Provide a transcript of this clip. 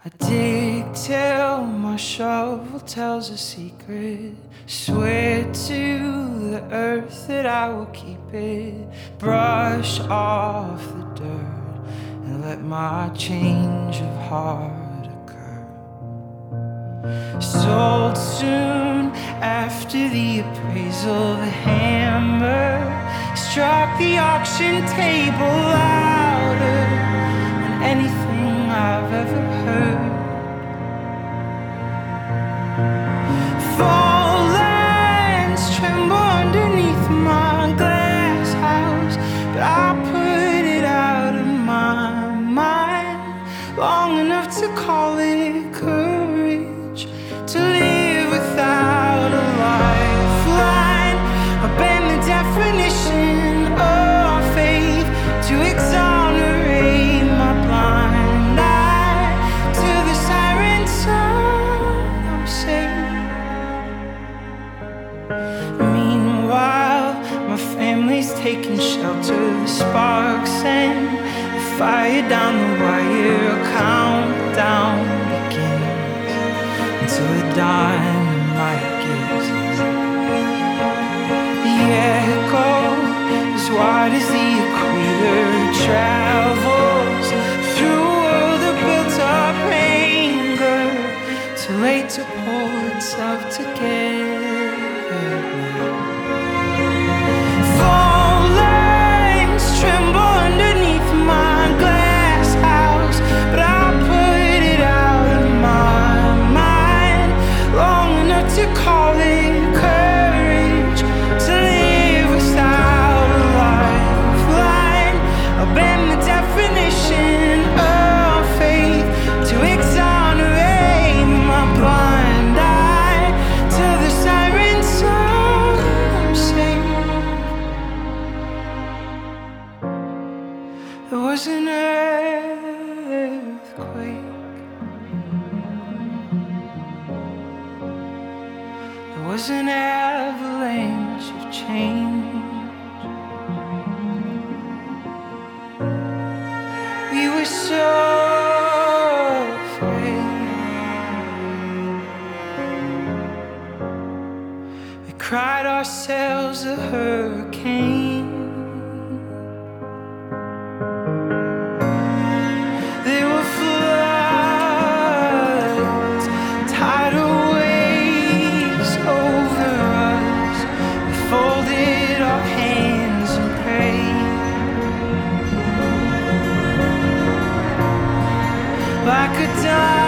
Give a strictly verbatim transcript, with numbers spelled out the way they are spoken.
I dig till my shovel tells a secret. Swear to the earth that I will keep it. Brush off the dirt and let my change of heart occur. Sold soon after the appraisal, the hammer struck the auction table louder than anything I've ever heard. Fall lands tremble underneath my glass house, but I put it out of my mind long enough to call it courage, to live without a lifeline. I bend the definition of faith to exonerate my blind eye. To the siren song, I'm safe. Meanwhile, my family's taking shelter. The sparks and the fire down the wire. A countdown begins until the dynamite gives in. The echo as wide as the equator travels through a world of built-up anger, too late to pull itself together. Fall lines tremble underneath my glass house, but I put it out of my mind long enough to call it courage, to live without a lifeline. I'll bend the definition of faith to exonerate my blind eye. Till the siren song, I'm safe. There was an earthquake. There was an avalanche of change. We were so afraid. We cried ourselves a hurricane. There were floods, tidal waves over us. We folded our hands and prayed. Like a dime